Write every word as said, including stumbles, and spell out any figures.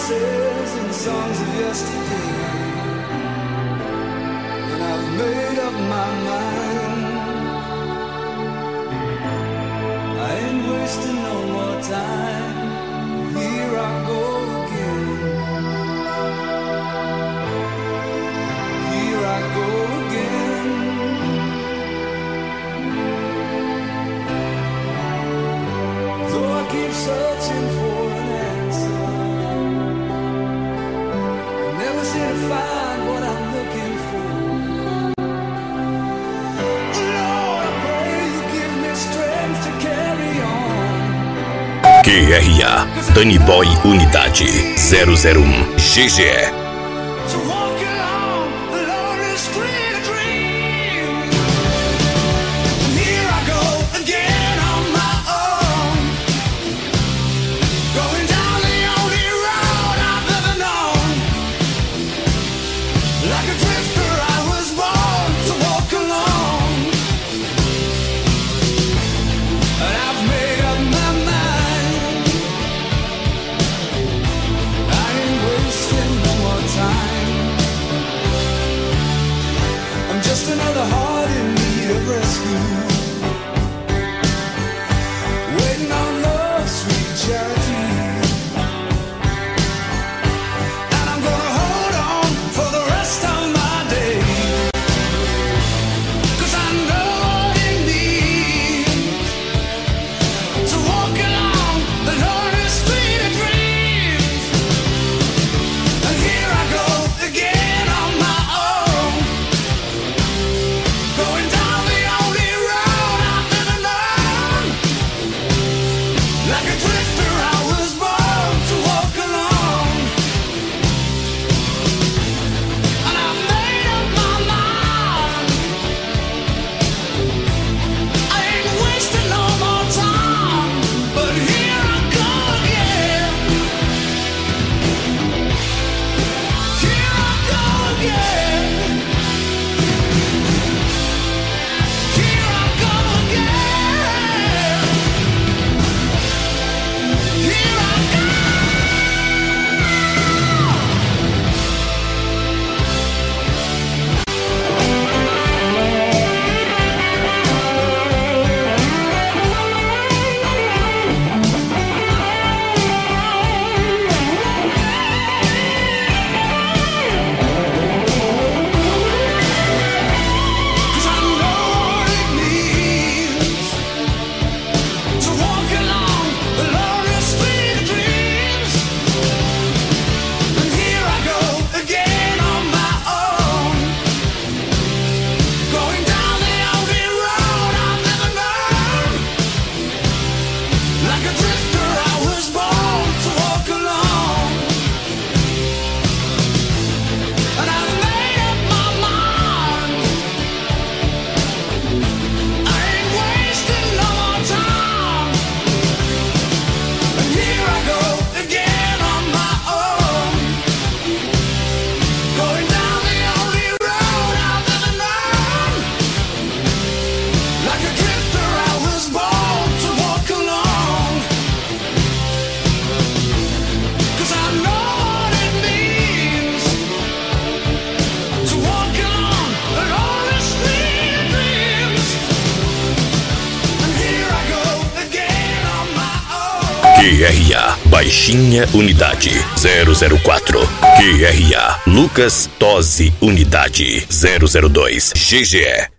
promises and songs of yesterday, and I've made up my mind. I ain't wasting no more time. Here I go again. Here I go again. Though I keep searching for an answer, I never seem to find what I'm looking for. Lord, I pray you give me strength to carry on. Q R A, Danny Boy Unidade zero zero um G G. To walk along the lonely street of dreams. And here I go again on my own, going down the only road I've ever known. Like a drifter I was born to walk alone. And I've made up my mind. I ain't wasting no more time. I'm just another heart in need of rescue, waiting on love's sweet charity. And I'm gonna hold on for the rest of my days, 'cause I know what it means to walk along the lonely street of dreams. And here I go again on my own, going down the only road I've ever known. Like a drifter I was born to walk alone. And I've made up my mind. I ain't wasting no more time, but here I go again. Here I go again. Here I go again. Here I go. Cause I know what it means to walk along the lonely street of dreams. And here I go again on my own, going down the only road I've ever known. Like a drifter I was born to walk alone. And I've made up my mind. I ain't wasting no more time. And here I go again on my own, going down the only road I've ever known. Like a drifter I was born to walk alone. 'Cause I know what it means to walk along the lonely street of dreams. And here I go again on my own. Q R A, Baixinha Unidade zero zero quatro. Q R A, Lucas Tosi Unidade zero zero dois G G.